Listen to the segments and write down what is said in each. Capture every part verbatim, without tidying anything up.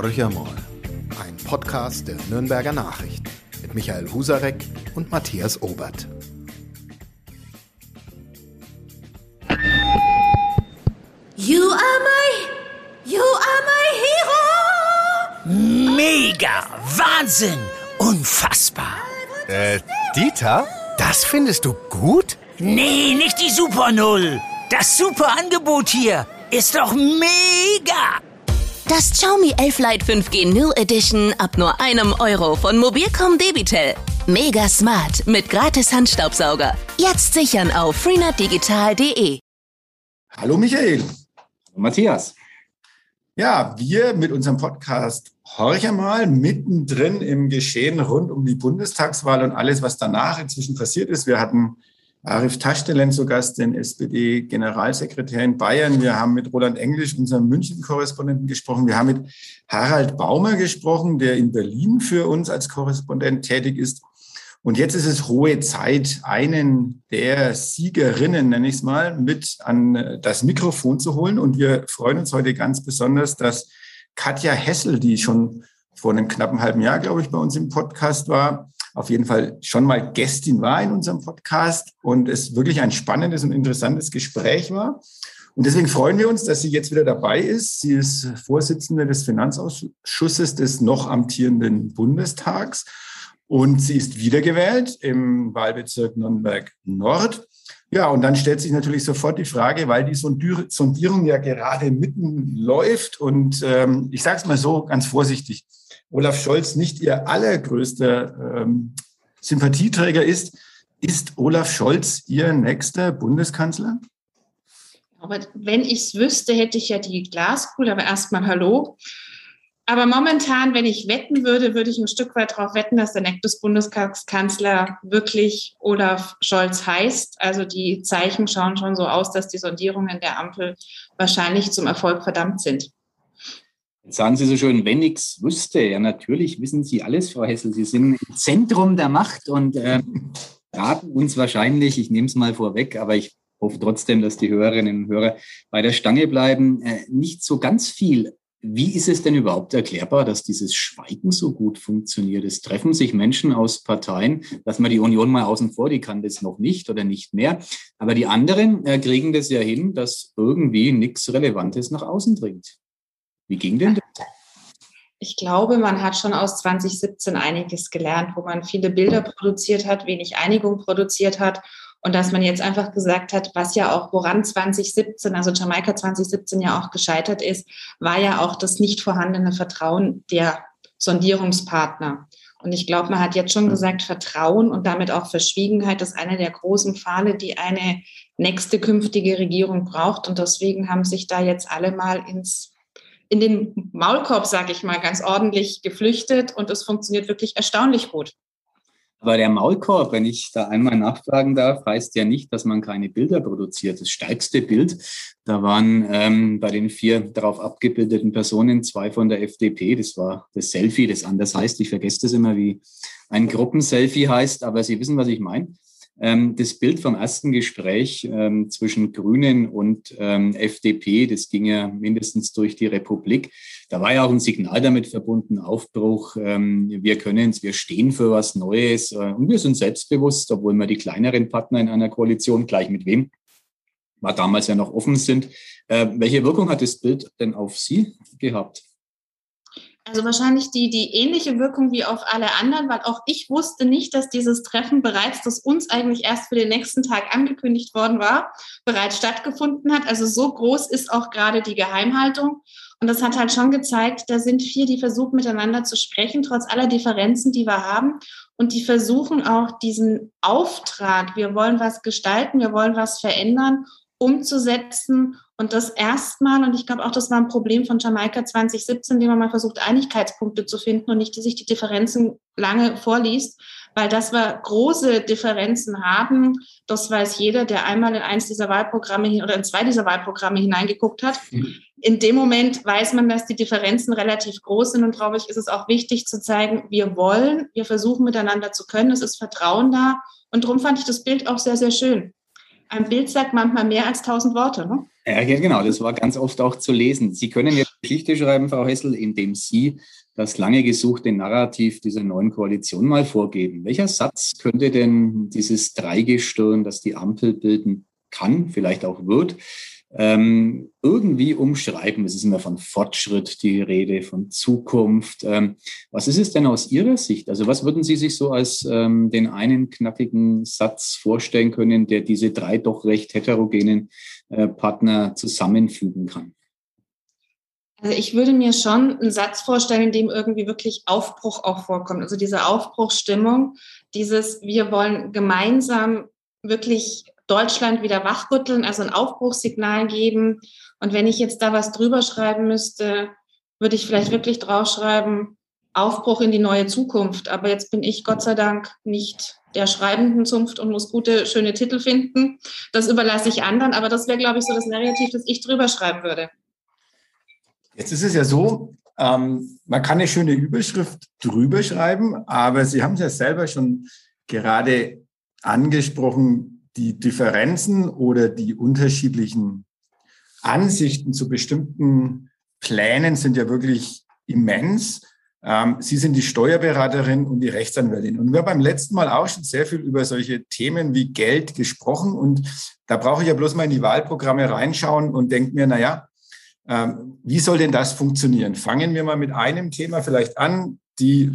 Horcher mal, ein Podcast der Nürnberger Nachrichten mit Michael Husarek und Matthias Obert. You are my, you are my hero! Mega! Wahnsinn! Unfassbar! Äh, Dieter? Das findest du gut? Nee, nicht die Super Null! Das Super-Angebot hier ist doch mega! Das Xiaomi elf Lite fünf G New Edition ab nur einem Euro von Mobilcom Debitel. Mega smart mit gratis Handstaubsauger. Jetzt sichern auf freenet digital punkt de. Hallo Michael. Matthias. Ja, wir mit unserem Podcast Horcher mal mittendrin im Geschehen rund um die Bundestagswahl und alles, was danach inzwischen passiert ist. Wir hatten Arif Taschdelen zu Gast, den S P D-Generalsekretär in Bayern. Wir haben mit Roland Englisch, unserem München-Korrespondenten, gesprochen. Wir haben mit Harald Baumer gesprochen, der in Berlin für uns als Korrespondent tätig ist. Und jetzt ist es hohe Zeit, einen der Siegerinnen, nenne ich es mal, mit an das Mikrofon zu holen. Und wir freuen uns heute ganz besonders, dass Katja Hessel, die schon vor einem knappen halben Jahr, glaube ich, bei uns im Podcast war, auf jeden Fall schon mal Gästin war in unserem Podcast und es wirklich ein spannendes und interessantes Gespräch war. Und deswegen freuen wir uns, dass sie jetzt wieder dabei ist. Sie ist Vorsitzende des Finanzausschusses des noch amtierenden Bundestags und sie ist wiedergewählt im Wahlbezirk Nürnberg Nord. Ja, und dann stellt sich natürlich sofort die Frage, weil die Sondierung ja gerade mitten läuft und ähm, ich sage es mal so ganz vorsichtig, Olaf Scholz nicht ihr allergrößter ähm, Sympathieträger ist, ist Olaf Scholz ihr nächster Bundeskanzler? Aber wenn ich es wüsste, hätte ich ja die Glaskugel, aber erstmal hallo. Aber momentan, wenn ich wetten würde, würde ich ein Stück weit darauf wetten, dass der nächste Bundeskanzler wirklich Olaf Scholz heißt. Also die Zeichen schauen schon so aus, dass die Sondierungen der Ampel wahrscheinlich zum Erfolg verdammt sind. Jetzt sagen Sie so schön, wenn ich's wüsste. Ja, natürlich wissen Sie alles, Frau Hessel. Sie sind im Zentrum der Macht und äh, raten uns wahrscheinlich, ich nehme es mal vorweg, aber ich hoffe trotzdem, dass die Hörerinnen und Hörer bei der Stange bleiben, äh, nicht so ganz viel. Wie ist es denn überhaupt erklärbar, dass dieses Schweigen so gut funktioniert? Es treffen sich Menschen aus Parteien, dass man die Union mal außen vor, die kann das noch nicht oder nicht mehr. Aber die anderen äh, kriegen das ja hin, dass irgendwie nichts Relevantes nach außen dringt. Wie ging denn das? Ich glaube, man hat schon aus zwanzig siebzehn einiges gelernt, wo man viele Bilder produziert hat, wenig Einigung produziert hat und dass man jetzt einfach gesagt hat, was ja auch woran zwanzig siebzehn, also Jamaika zwanzig siebzehn ja auch gescheitert ist, war ja auch das nicht vorhandene Vertrauen der Sondierungspartner. Und ich glaube, man hat jetzt schon gesagt, Vertrauen und damit auch Verschwiegenheit ist eine der großen Pfade, die eine nächste künftige Regierung braucht. Und deswegen haben sich da jetzt alle mal ins in den Maulkorb, sage ich mal, ganz ordentlich geflüchtet und es funktioniert wirklich erstaunlich gut. Aber der Maulkorb, wenn ich da einmal nachfragen darf, heißt ja nicht, dass man keine Bilder produziert. Das stärkste Bild, da waren ähm, bei den vier darauf abgebildeten Personen zwei von der F D P. Das war das Selfie, das anders heißt. Ich vergesse das immer, wie ein Gruppenselfie heißt, aber Sie wissen, was ich meine. Das Bild vom ersten Gespräch ähm, zwischen Grünen und ähm, F D P, das ging ja mindestens durch die Republik. Da war ja auch ein Signal damit verbunden, Aufbruch, ähm, wir können es, wir stehen für was Neues äh, und wir sind selbstbewusst, obwohl wir die kleineren Partner in einer Koalition, gleich mit wem, war damals ja noch offen sind. Äh, welche Wirkung hat das Bild denn auf Sie gehabt? Also wahrscheinlich die, die ähnliche Wirkung wie auf alle anderen, weil auch ich wusste nicht, dass dieses Treffen bereits, das uns eigentlich erst für den nächsten Tag angekündigt worden war, bereits stattgefunden hat. Also so groß ist auch gerade die Geheimhaltung. Und das hat halt schon gezeigt, da sind vier, die versuchen miteinander zu sprechen, trotz aller Differenzen, die wir haben. Und die versuchen auch diesen Auftrag, wir wollen was gestalten, wir wollen was verändern, umzusetzen und das erstmal, und ich glaube auch, das war ein Problem von Jamaika zwanzig siebzehn, indem man mal versucht, Einigkeitspunkte zu finden und nicht sich die Differenzen lange vorliest, weil dass wir große Differenzen haben, das weiß jeder, der einmal in eins dieser Wahlprogramme oder in zwei dieser Wahlprogramme hineingeguckt hat. Mhm. In dem Moment weiß man, dass die Differenzen relativ groß sind und glaube ich, ist es auch wichtig zu zeigen, wir wollen, wir versuchen miteinander zu können, es ist Vertrauen da und darum fand ich das Bild auch sehr, sehr schön. Ein Bild sagt manchmal mehr als tausend Worte, ne? Ja, genau, das war ganz oft auch zu lesen. Sie können jetzt Geschichte schreiben, Frau Hessel, indem Sie das lange gesuchte Narrativ dieser neuen Koalition mal vorgeben. Welcher Satz könnte denn dieses Dreigestirn, das die Ampel bilden kann, vielleicht auch wird, ähm, irgendwie umschreiben? Es ist immer von Fortschritt die Rede, von Zukunft. Ähm, was ist es denn aus Ihrer Sicht? Also was würden Sie sich so als ähm, den einen knackigen Satz vorstellen können, der diese drei doch recht heterogenen äh, Partner zusammenfügen kann? Also ich würde mir schon einen Satz vorstellen, in dem irgendwie wirklich Aufbruch auch vorkommt. Also diese Aufbruchsstimmung, dieses wir wollen gemeinsam wirklich Deutschland wieder wachrütteln, also ein Aufbruchssignal geben. Und wenn ich jetzt da was drüber schreiben müsste, würde ich vielleicht wirklich draufschreiben, Aufbruch in die neue Zukunft. Aber jetzt bin ich Gott sei Dank nicht der schreibenden Zunft und muss gute, schöne Titel finden. Das überlasse ich anderen. Aber das wäre, glaube ich, so das Narrativ, das ich drüber schreiben würde. Jetzt ist es ja so, ähm, man kann eine schöne Überschrift drüber schreiben, aber Sie haben es ja selber schon gerade angesprochen, die Differenzen oder die unterschiedlichen Ansichten zu bestimmten Plänen sind ja wirklich immens. Ähm, Sie sind die Steuerberaterin und die Rechtsanwältin. Und wir haben beim letzten Mal auch schon sehr viel über solche Themen wie Geld gesprochen. Und da brauche ich ja bloß mal in die Wahlprogramme reinschauen und denke mir, naja, ähm, wie soll denn das funktionieren? Fangen wir mal mit einem Thema vielleicht an, die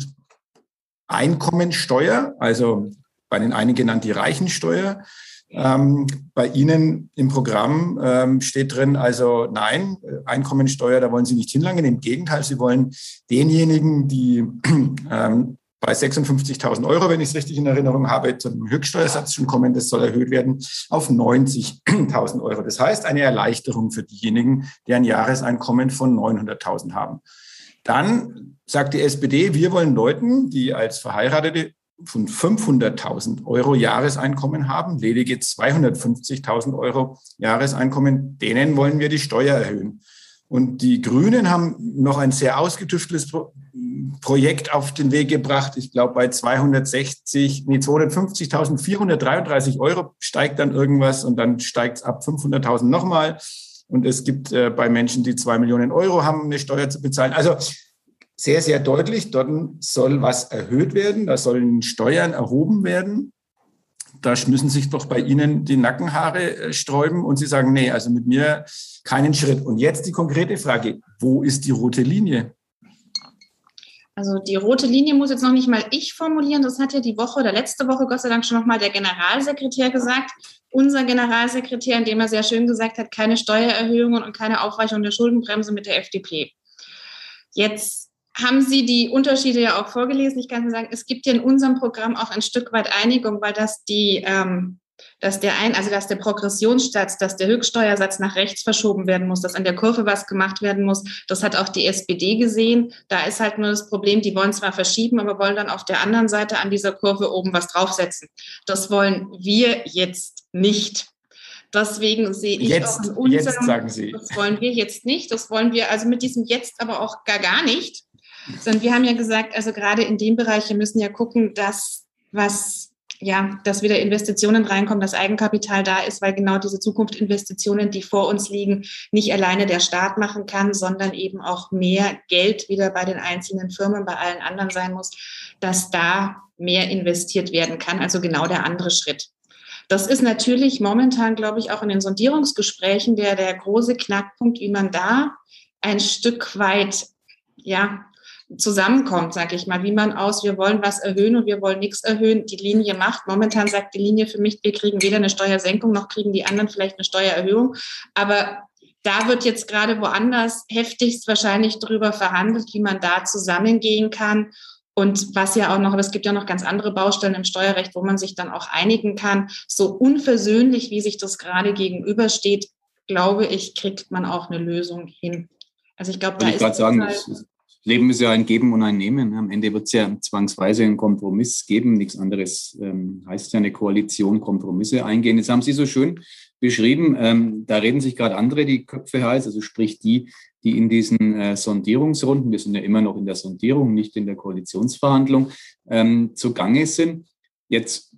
Einkommensteuer, also bei den einen genannt die Reichensteuer. Ähm, bei Ihnen im Programm ähm, steht drin, also nein, Einkommensteuer, da wollen Sie nicht hinlangen. Im Gegenteil, Sie wollen denjenigen, die ähm, bei sechsundfünfzigtausend Euro, wenn ich es richtig in Erinnerung habe, zum Höchststeuersatz schon kommen, das soll erhöht werden auf neunzigtausend Euro. Das heißt, eine Erleichterung für diejenigen, die ein Jahreseinkommen von neunhunderttausend haben. Dann sagt die S P D, wir wollen Leuten, die als Verheiratete von fünfhunderttausend Euro Jahreseinkommen haben, ledige zweihundertfünfzigtausend Euro Jahreseinkommen, denen wollen wir die Steuer erhöhen. Und die Grünen haben noch ein sehr ausgetüfteltes Pro- Projekt auf den Weg gebracht. Ich glaube, bei zweihundertsechzig, nee, zweihundertfünfzigtausendvierhundertdreiunddreißig Euro steigt dann irgendwas und dann steigt es ab fünfhunderttausend nochmal. Und es gibt äh, bei Menschen, die zwei Millionen Euro haben, eine Steuer zu bezahlen. Also sehr, sehr deutlich, dort soll was erhöht werden, da sollen Steuern erhoben werden. Da müssen sich doch bei Ihnen die Nackenhaare sträuben und Sie sagen, nee, also mit mir keinen Schritt. Und jetzt die konkrete Frage, wo ist die rote Linie? Also die rote Linie muss jetzt noch nicht mal ich formulieren. Das hat ja die Woche oder letzte Woche Gott sei Dank schon noch mal der Generalsekretär gesagt. Unser Generalsekretär, indem er sehr schön gesagt hat, keine Steuererhöhungen und keine Aufweichung der Schuldenbremse mit der F D P. Jetzt haben Sie die Unterschiede ja auch vorgelesen. Ich kann nur sagen, es gibt ja in unserem Programm auch ein Stück weit Einigung, weil das die, ähm, dass der ein, also dass der Progressionssatz, dass der Höchststeuersatz nach rechts verschoben werden muss, dass an der Kurve was gemacht werden muss. Das hat auch die S P D gesehen. Da ist halt nur das Problem, die wollen zwar verschieben, aber wollen dann auf der anderen Seite an dieser Kurve oben was draufsetzen. Das wollen wir jetzt nicht. Deswegen sehe ich jetzt, auch in unserem, jetzt sagen Sie. Das wollen wir jetzt nicht. Das wollen wir also mit diesem jetzt aber auch gar, gar nicht. Sondern wir haben ja gesagt, also gerade in dem Bereich, wir müssen ja gucken, dass was, ja, dass wieder Investitionen reinkommen, dass Eigenkapital da ist, weil genau diese Zukunftsinvestitionen, die vor uns liegen, nicht alleine der Staat machen kann, sondern eben auch mehr Geld wieder bei den einzelnen Firmen, bei allen anderen sein muss, dass da mehr investiert werden kann. Also genau der andere Schritt. Das ist natürlich momentan, glaube ich, auch in den Sondierungsgesprächen der, der große Knackpunkt, wie man da ein Stück weit, ja, zusammenkommt, sage ich mal, wie man aus, wir wollen was erhöhen und wir wollen nichts erhöhen, die Linie macht. Momentan sagt die Linie für mich, wir kriegen weder eine Steuersenkung, noch kriegen die anderen vielleicht eine Steuererhöhung. Aber da wird jetzt gerade woanders heftigst wahrscheinlich darüber verhandelt, wie man da zusammengehen kann. Und was ja auch noch, aber es gibt ja noch ganz andere Baustellen im Steuerrecht, wo man sich dann auch einigen kann. So unversöhnlich, wie sich das gerade gegenübersteht, glaube ich, kriegt man auch eine Lösung hin. Also ich glaube, da ich ist gerade sagen, halt das Leben ist ja ein Geben und ein Nehmen. Am Ende wird es ja zwangsweise einen Kompromiss geben. Nichts anderes ähm, heißt ja eine Koalition, Kompromisse eingehen. Das haben Sie so schön beschrieben. Ähm, da reden sich gerade andere die Köpfe heiß, also sprich die, die in diesen äh, Sondierungsrunden, wir sind ja immer noch in der Sondierung, nicht in der Koalitionsverhandlung, ähm, zugange sind. Jetzt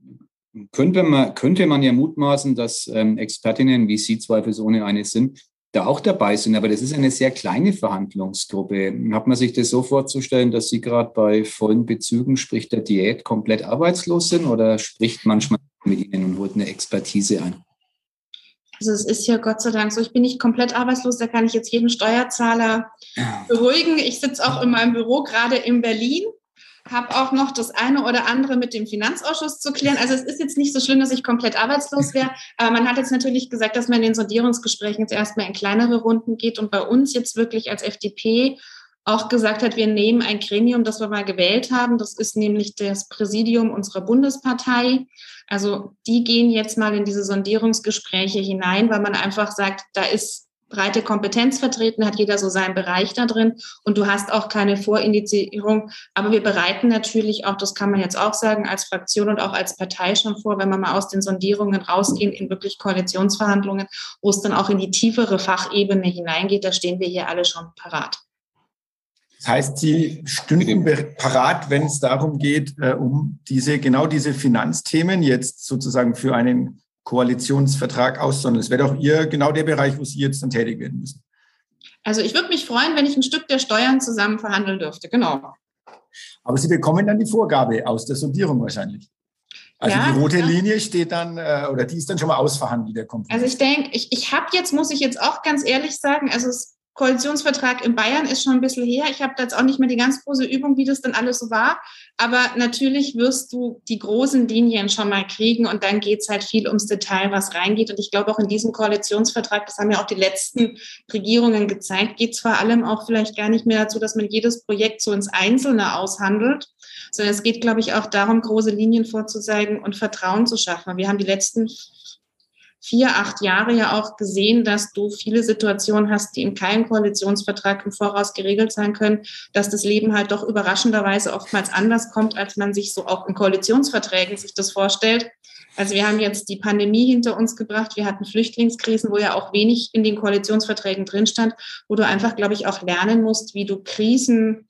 könnte man, könnte man ja mutmaßen, dass ähm, Expertinnen, wie Sie zweifelsohne eine sind, da auch dabei sind. Aber das ist eine sehr kleine Verhandlungsgruppe. Hat man sich das so vorzustellen, dass Sie gerade bei vollen Bezügen, sprich der Diät, komplett arbeitslos sind oder spricht manchmal mit Ihnen und holt eine Expertise ein? Also es ist ja Gott sei Dank so, ich bin nicht komplett arbeitslos, da kann ich jetzt jeden Steuerzahler beruhigen. Ich sitze auch in meinem Büro, gerade in Berlin, habe auch noch das eine oder andere mit dem Finanzausschuss zu klären. Also es ist jetzt nicht so schlimm, dass ich komplett arbeitslos wäre, aber man hat jetzt natürlich gesagt, dass man in den Sondierungsgesprächen jetzt erstmal in kleinere Runden geht und bei uns jetzt wirklich als F D P auch gesagt hat, wir nehmen ein Gremium, das wir mal gewählt haben. Das ist nämlich das Präsidium unserer Bundespartei. Also die gehen jetzt mal in diese Sondierungsgespräche hinein, weil man einfach sagt, da ist breite Kompetenz vertreten, hat jeder so seinen Bereich da drin und du hast auch keine Vorindizierung. Aber wir bereiten natürlich auch, das kann man jetzt auch sagen, als Fraktion und auch als Partei schon vor, wenn wir mal aus den Sondierungen rausgehen in wirklich Koalitionsverhandlungen, wo es dann auch in die tiefere Fachebene hineingeht, da stehen wir hier alle schon parat. Das heißt, Sie stünden parat, wenn es darum geht, äh, um diese genau diese Finanzthemen jetzt sozusagen für einen Koalitionsvertrag auszusondern. Das wäre doch Ihr genau der Bereich, wo Sie jetzt dann tätig werden müssen. Also ich würde mich freuen, wenn ich ein Stück der Steuern zusammen verhandeln dürfte, genau. Aber Sie bekommen dann die Vorgabe aus der Sondierung wahrscheinlich. Also ja, die rote ja. Linie steht dann, äh, oder die ist dann schon mal ausverhandelt, der Kompromiss. Also ich denke, ich, ich habe jetzt, muss ich jetzt auch ganz ehrlich sagen, also es Koalitionsvertrag in Bayern ist schon ein bisschen her. Ich habe da jetzt auch nicht mehr die ganz große Übung, wie das dann alles so war. Aber natürlich wirst du die großen Linien schon mal kriegen und dann geht es halt viel ums Detail, was reingeht. Und ich glaube auch in diesem Koalitionsvertrag, das haben ja auch die letzten Regierungen gezeigt, geht es vor allem auch vielleicht gar nicht mehr dazu, dass man jedes Projekt so ins Einzelne aushandelt, sondern es geht, glaube ich, auch darum, große Linien vorzuzeigen und Vertrauen zu schaffen. Wir haben die letzten vier, acht Jahre ja auch gesehen, dass du viele Situationen hast, die in keinem Koalitionsvertrag im Voraus geregelt sein können, dass das Leben halt doch überraschenderweise oftmals anders kommt, als man sich so auch in Koalitionsverträgen sich das vorstellt. Also wir haben jetzt die Pandemie hinter uns gebracht, wir hatten Flüchtlingskrisen, wo ja auch wenig in den Koalitionsverträgen drin stand, wo du einfach, glaube ich, auch lernen musst, wie du Krisen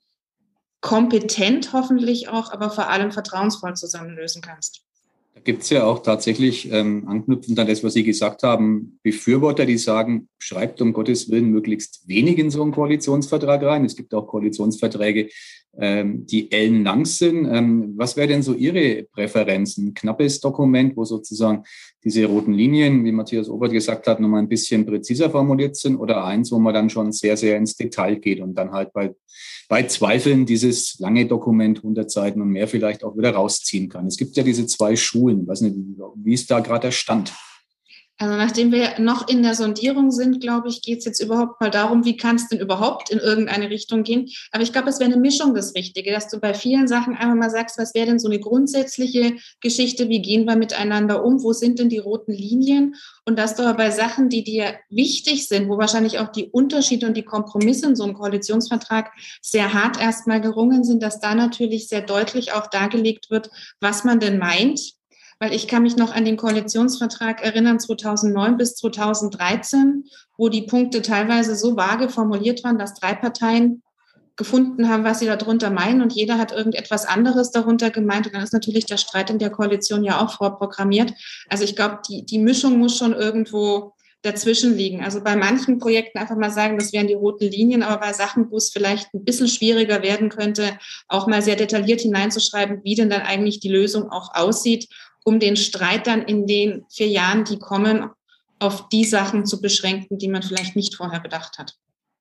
kompetent hoffentlich auch, aber vor allem vertrauensvoll zusammenlösen kannst. Da gibt es ja auch tatsächlich, ähm, anknüpfend an das, was Sie gesagt haben, Befürworter, die sagen, schreibt um Gottes Willen möglichst wenig in so einen Koalitionsvertrag rein. Es gibt auch Koalitionsverträge, ähm, die ellenlang sind. Ähm, was wäre denn so Ihre Präferenzen? Ein knappes Dokument, wo sozusagen diese roten Linien, wie Matthias Obert gesagt hat, nochmal ein bisschen präziser formuliert sind, oder eins, wo man dann schon sehr, sehr ins Detail geht und dann halt bei bei Zweifeln dieses lange Dokument, hundert Seiten und mehr, vielleicht auch wieder rausziehen kann. Es gibt ja diese zwei Schulen. Ich weiß nicht, wie ist da gerade der Stand? Also nachdem wir noch in der Sondierung sind, glaube ich, geht es jetzt überhaupt mal darum, wie kann es denn überhaupt in irgendeine Richtung gehen. Aber ich glaube, es wäre eine Mischung das Richtige, dass du bei vielen Sachen einfach mal sagst, was wäre denn so eine grundsätzliche Geschichte, wie gehen wir miteinander um, wo sind denn die roten Linien? Und dass du aber bei Sachen, die dir wichtig sind, wo wahrscheinlich auch die Unterschiede und die Kompromisse in so einem Koalitionsvertrag sehr hart erstmal gerungen sind, dass da natürlich sehr deutlich auch dargelegt wird, was man denn meint. Weil ich kann mich noch an den Koalitionsvertrag erinnern, zweitausendneun bis zweitausenddreizehn, wo die Punkte teilweise so vage formuliert waren, dass drei Parteien gefunden haben, was sie darunter meinen und jeder hat irgendetwas anderes darunter gemeint. Und dann ist natürlich der Streit in der Koalition ja auch vorprogrammiert. Also ich glaube, die, die Mischung muss schon irgendwo dazwischen liegen. Also bei manchen Projekten einfach mal sagen, das wären die roten Linien, aber bei Sachen, wo es vielleicht ein bisschen schwieriger werden könnte, auch mal sehr detailliert hineinzuschreiben, wie denn dann eigentlich die Lösung auch aussieht, um den Streit dann in den vier Jahren, die kommen, auf die Sachen zu beschränken, die man vielleicht nicht vorher bedacht hat.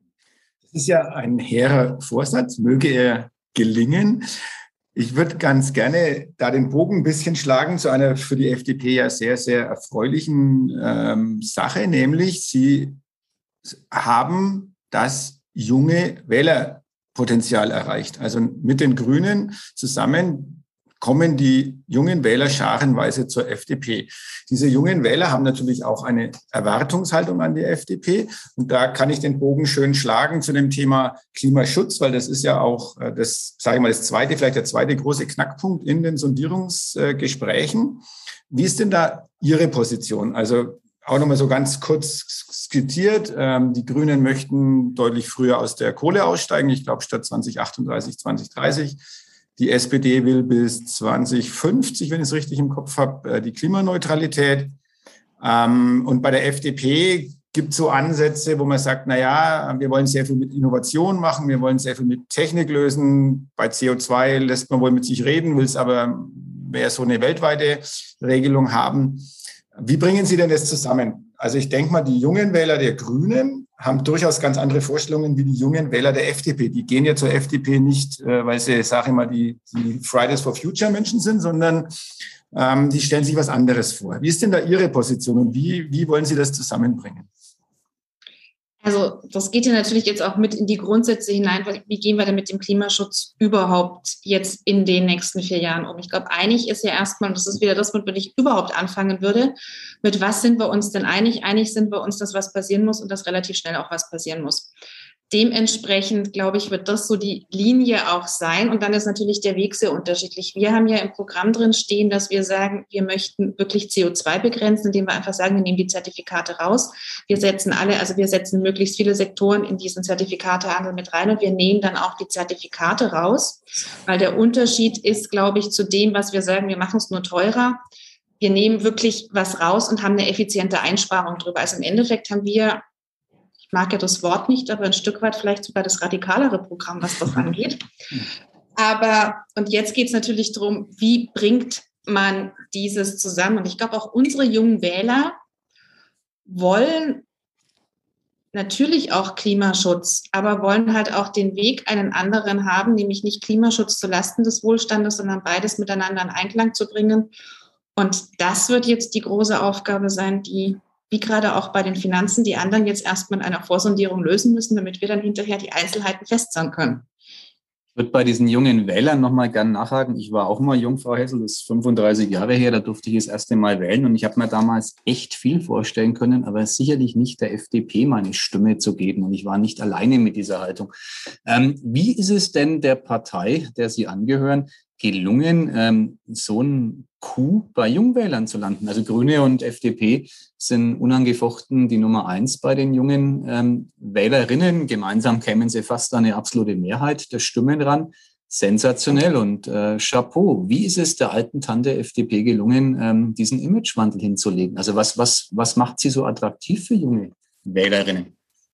Das ist ja ein hehrer Vorsatz, möge er gelingen. Ich würde ganz gerne da den Bogen ein bisschen schlagen zu einer für die F D P ja sehr, sehr erfreulichen ähm, Sache, nämlich Sie haben das junge Wählerpotenzial erreicht. Also mit den Grünen zusammen kommen die jungen Wähler scharenweise zur F D P. Diese jungen Wähler haben natürlich auch eine Erwartungshaltung an die F D P. Und da kann ich den Bogen schön schlagen zu dem Thema Klimaschutz, weil das ist ja auch das, sage ich mal, das zweite, vielleicht der zweite große Knackpunkt in den Sondierungsgesprächen. Wie ist denn da Ihre Position? Also auch nochmal so ganz kurz skizziert. Die Grünen möchten deutlich früher aus der Kohle aussteigen. Ich glaube, statt zwanzig achtunddreißig, zwanzig dreißig. Die S P D will bis zwanzig fünfzig, wenn ich es richtig im Kopf habe, die Klimaneutralität. Und bei der F D P gibt es so Ansätze, wo man sagt, naja, wir wollen sehr viel mit Innovation machen, wir wollen sehr viel mit Technik lösen. Bei C O zwei lässt man wohl mit sich reden, will es aber mehr so eine weltweite Regelung haben. Wie bringen Sie denn das zusammen? Also ich denke mal, die jungen Wähler der Grünen haben durchaus ganz andere Vorstellungen wie die jungen Wähler der F D P. Die gehen ja zur F D P nicht, weil sie, sage ich mal, die, die Fridays for Future Menschen sind, sondern ähm, die stellen sich was anderes vor. Wie ist denn da Ihre Position und wie, wie wollen Sie das zusammenbringen? Also das geht ja natürlich jetzt auch mit in die Grundsätze hinein. Wie gehen wir denn mit dem Klimaschutz überhaupt jetzt in den nächsten vier Jahren um? Ich glaube, einig ist ja erstmal, und das ist wieder das, womit ich überhaupt anfangen würde, mit was sind wir uns denn einig? Einig sind wir uns, dass was passieren muss und dass relativ schnell auch was passieren muss. Dementsprechend, glaube ich, wird das so die Linie auch sein. Und dann ist natürlich der Weg sehr unterschiedlich. Wir haben ja im Programm drin stehen, dass wir sagen, wir möchten wirklich C O zwei begrenzen, indem wir einfach sagen, wir nehmen die Zertifikate raus. Wir setzen alle, also wir setzen möglichst viele Sektoren in diesen Zertifikatehandel mit rein und wir nehmen dann auch die Zertifikate raus. Weil der Unterschied ist, glaube ich, zu dem, was wir sagen, wir machen es nur teurer. Wir nehmen wirklich was raus und haben eine effiziente Einsparung drüber. Also im Endeffekt haben wir, ich mag ja das Wort nicht, aber ein Stück weit vielleicht sogar das radikalere Programm, was das angeht. Aber, und jetzt geht es natürlich darum, wie bringt man dieses zusammen? Und ich glaube, auch unsere jungen Wähler wollen natürlich auch Klimaschutz, aber wollen halt auch den Weg einen anderen haben, nämlich nicht Klimaschutz zulasten des Wohlstandes, sondern beides miteinander in Einklang zu bringen. Und das wird jetzt die große Aufgabe sein, die, wie gerade auch bei den Finanzen, die anderen jetzt erstmal in einer Vorsondierung lösen müssen, damit wir dann hinterher die Einzelheiten festsagen können. Ich würde bei diesen jungen Wählern nochmal gern nachhaken. Ich war auch mal jung, Frau Hessel, das ist fünfunddreißig Jahre her, da durfte ich das erste Mal wählen und ich habe mir damals echt viel vorstellen können, aber sicherlich nicht der F D P meine Stimme zu geben und ich war nicht alleine mit dieser Haltung. Ähm, wie ist es denn der Partei, der Sie angehören, gelungen, ähm, so ein Coup bei Jungwählern zu landen? Also Grüne und F D P sind unangefochten die Nummer eins bei den jungen ähm, Wählerinnen. Gemeinsam kämen sie fast an eine absolute Mehrheit der Stimmen ran. Sensationell und äh, Chapeau. Wie ist es der alten Tante F D P gelungen, ähm, diesen Imagewandel hinzulegen? Also was, was, was macht sie so attraktiv für junge Wählerinnen?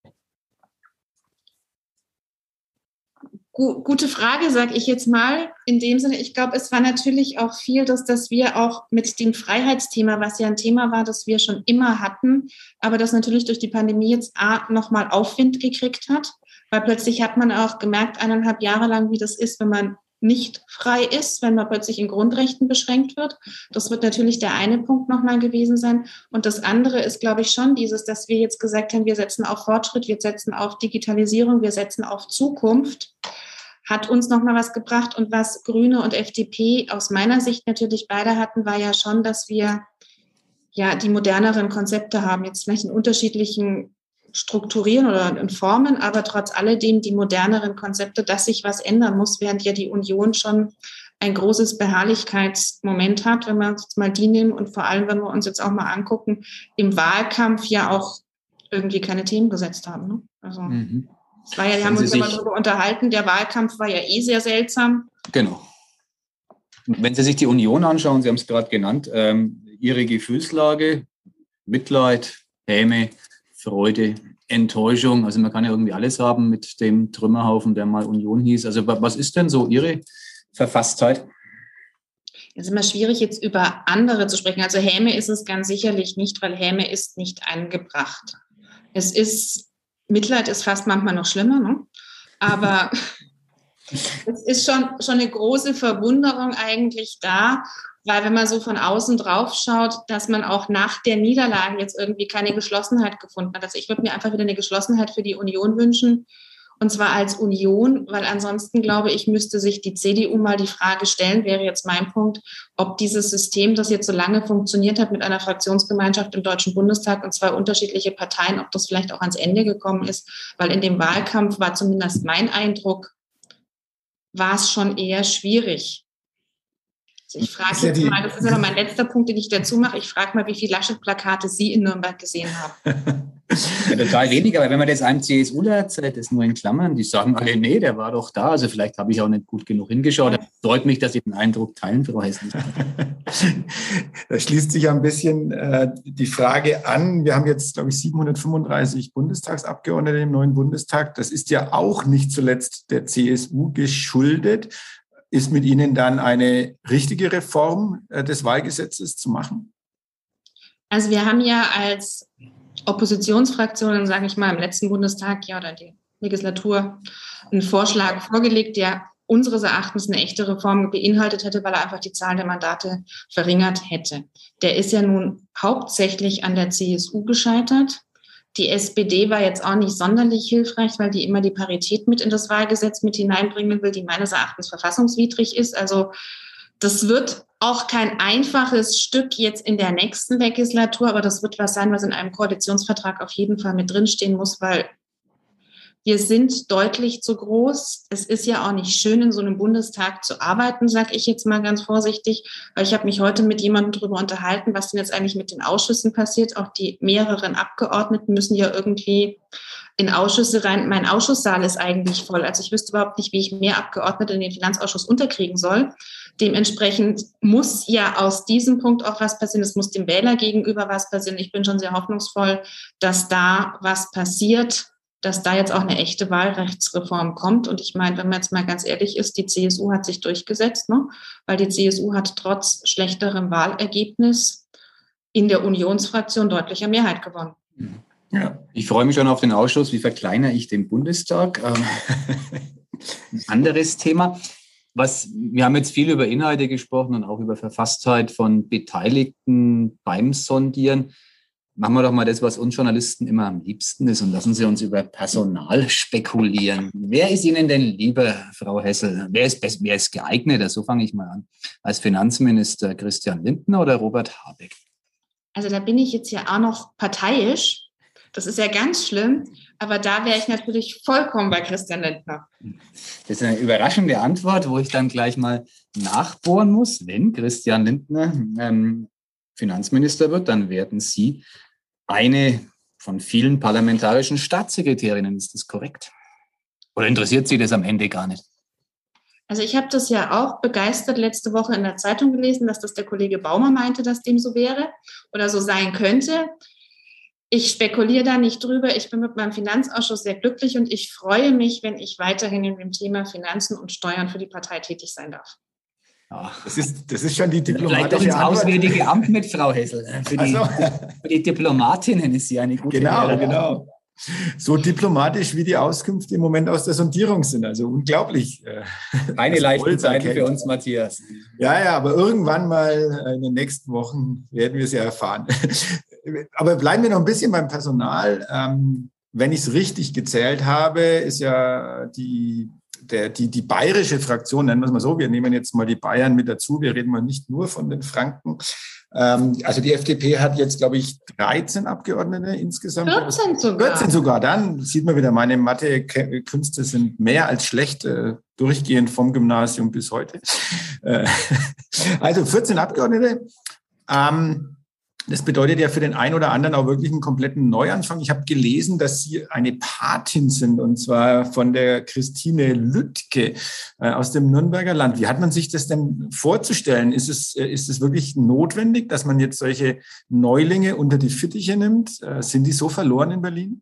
Gute Frage, sage ich jetzt mal. In dem Sinne, ich glaube, es war natürlich auch viel, dass, dass wir auch mit dem Freiheitsthema, was ja ein Thema war, das wir schon immer hatten, aber das natürlich durch die Pandemie jetzt nochmal Aufwind gekriegt hat, weil plötzlich hat man auch gemerkt, eineinhalb Jahre lang, wie das ist, wenn man nicht frei ist, wenn man plötzlich in Grundrechten beschränkt wird. Das wird natürlich der eine Punkt nochmal gewesen sein. Und das andere ist, glaube ich, schon dieses, dass wir jetzt gesagt haben, wir setzen auf Fortschritt, wir setzen auf Digitalisierung, wir setzen auf Zukunft, hat uns nochmal was gebracht. Und was Grüne und F D P aus meiner Sicht natürlich beide hatten, war ja schon, dass wir ja die moderneren Konzepte haben, jetzt vielleicht in unterschiedlichen Strukturieren oder in Formen, aber trotz alledem die moderneren Konzepte, dass sich was ändern muss, während ja die Union schon ein großes Beharrlichkeitsmoment hat, wenn wir uns jetzt mal die nehmen und vor allem, wenn wir uns jetzt auch mal angucken, im Wahlkampf ja auch irgendwie keine Themen gesetzt haben. Ne? Also mhm. es war ja, wir haben uns ja mal darüber unterhalten, der Wahlkampf war ja eh sehr seltsam. Genau. Wenn Sie sich die Union anschauen, Sie haben es gerade genannt, ähm, Ihre Gefühlslage, Mitleid, Häme, Freude, Enttäuschung, also man kann ja irgendwie alles haben mit dem Trümmerhaufen, der mal Union hieß. Also was ist denn so Ihre Verfasstheit? Es ist immer schwierig, jetzt über andere zu sprechen. Also Häme ist es ganz sicherlich nicht, weil Häme ist nicht angebracht. Es ist, Mitleid ist fast manchmal noch schlimmer, ne? Aber es ist schon, schon eine große Verwunderung eigentlich da, weil wenn man so von außen drauf schaut, dass man auch nach der Niederlage jetzt irgendwie keine Geschlossenheit gefunden hat. Also ich würde mir einfach wieder eine Geschlossenheit für die Union wünschen, und zwar als Union, weil ansonsten glaube ich, müsste sich die C D U mal die Frage stellen, wäre jetzt mein Punkt, ob dieses System, das jetzt so lange funktioniert hat mit einer Fraktionsgemeinschaft im Deutschen Bundestag und zwei unterschiedliche Parteien, ob das vielleicht auch ans Ende gekommen ist, weil in dem Wahlkampf war zumindest mein Eindruck, war es schon eher schwierig. Ich frage jetzt mal, das ist aber mein letzter Punkt, den ich dazu mache. Ich frage mal, wie viele Laschet-Plakate Sie in Nürnberg gesehen haben. Ja, total wenig, aber wenn man das einem CSUler erzählt, das nur in Klammern, die sagen alle, nee, der war doch da, also vielleicht habe ich auch nicht gut genug hingeschaut. Das freut mich, dass Sie den Eindruck teilen, Frau Hessel. Da schließt sich ein bisschen äh, die Frage an, wir haben jetzt, glaube ich, siebenhundertfünfunddreißig Bundestagsabgeordnete im neuen Bundestag. Das ist ja auch nicht zuletzt der C S U geschuldet. Ist mit Ihnen dann eine richtige Reform äh, des Wahlgesetzes zu machen? Also wir haben ja als Oppositionsfraktionen, sage ich mal, im letzten Bundestag, ja, oder die Legislatur, einen Vorschlag vorgelegt, der unseres Erachtens eine echte Reform beinhaltet hätte, weil er einfach die Zahl der Mandate verringert hätte. Der ist ja nun hauptsächlich an der C S U gescheitert. Die S P D war jetzt auch nicht sonderlich hilfreich, weil die immer die Parität mit in das Wahlgesetz mit hineinbringen will, die meines Erachtens verfassungswidrig ist. Also das wird auch kein einfaches Stück jetzt in der nächsten Legislatur, aber das wird was sein, was in einem Koalitionsvertrag auf jeden Fall mit drinstehen muss, weil wir sind deutlich zu groß. Es ist ja auch nicht schön, in so einem Bundestag zu arbeiten, sage ich jetzt mal ganz vorsichtig, weil ich habe mich heute mit jemandem darüber unterhalten, was denn jetzt eigentlich mit den Ausschüssen passiert. Auch die mehreren Abgeordneten müssen ja irgendwie in Ausschüsse rein. Mein Ausschusssaal ist eigentlich voll. Also ich wüsste überhaupt nicht, wie ich mehr Abgeordnete in den Finanzausschuss unterkriegen soll. Dementsprechend muss ja aus diesem Punkt auch was passieren. Es muss dem Wähler gegenüber was passieren. Ich bin schon sehr hoffnungsvoll, dass da was passiert, dass da jetzt auch eine echte Wahlrechtsreform kommt. Und ich meine, wenn man jetzt mal ganz ehrlich ist, die C S U hat sich durchgesetzt, ne? Weil die C S U hat trotz schlechterem Wahlergebnis in der Unionsfraktion deutlicher Mehrheit gewonnen. Ja. Ich freue mich schon auf den Ausschuss. Wie verkleinere ich den Bundestag? Ähm, ein anderes Thema. Was, wir haben jetzt viel über Inhalte gesprochen und auch über Verfasstheit von Beteiligten beim Sondieren. Machen wir doch mal das, was uns Journalisten immer am liebsten ist, und lassen Sie uns über Personal spekulieren. Wer ist Ihnen denn lieber, Frau Hessel? Wer ist, best, wer ist geeigneter? So fange ich mal an. Als Finanzminister Christian Lindner oder Robert Habeck? Also da bin ich jetzt ja auch noch parteiisch. Das ist ja ganz schlimm. Aber da wäre ich natürlich vollkommen bei Christian Lindner. Das ist eine überraschende Antwort, wo ich dann gleich mal nachbohren muss. Wenn Christian Lindner ähm, Finanzminister wird, dann werden Sie eine von vielen parlamentarischen Staatssekretärinnen. Ist das korrekt? Oder interessiert Sie das am Ende gar nicht? Also ich habe das ja auch begeistert letzte Woche in der Zeitung gelesen, dass das der Kollege Baumer meinte, dass dem so wäre oder so sein könnte. Ich spekuliere da nicht drüber. Ich bin mit meinem Finanzausschuss sehr glücklich und ich freue mich, wenn ich weiterhin in dem Thema Finanzen und Steuern für die Partei tätig sein darf. Das ist, das ist schon die diplomatische Vielleicht doch ins Auswärtige Amt mit Frau Hessel. Für die, also, für die Diplomatinnen ist sie eine gute Genau, Lehrerin. genau. So diplomatisch, wie die Auskünfte im Moment aus der Sondierung sind. Also unglaublich. Keine leichten Zeiten für uns, Matthias. Ja, ja, aber irgendwann mal in den nächsten Wochen werden wir es ja erfahren. Aber bleiben wir noch ein bisschen beim Personal. Wenn ich es richtig gezählt habe, ist ja die Der, die, die bayerische Fraktion, nennen wir es mal so, wir nehmen jetzt mal die Bayern mit dazu, wir reden mal nicht nur von den Franken. Ähm, also die F D P hat jetzt, glaube ich, dreizehn Abgeordnete insgesamt. vierzehn sogar. vierzehn sogar, dann sieht man wieder, meine Mathe-Künste sind mehr als schlecht, äh, durchgehend vom Gymnasium bis heute. Äh, also vierzehn Abgeordnete. Ähm, Das bedeutet ja für den einen oder anderen auch wirklich einen kompletten Neuanfang. Ich habe gelesen, dass Sie eine Patin sind, und zwar von der Christine Lüttke äh, aus dem Nürnberger Land. Wie hat man sich das denn vorzustellen? Ist es, äh, ist es wirklich notwendig, dass man jetzt solche Neulinge unter die Fittiche nimmt? Äh, sind die so verloren in Berlin?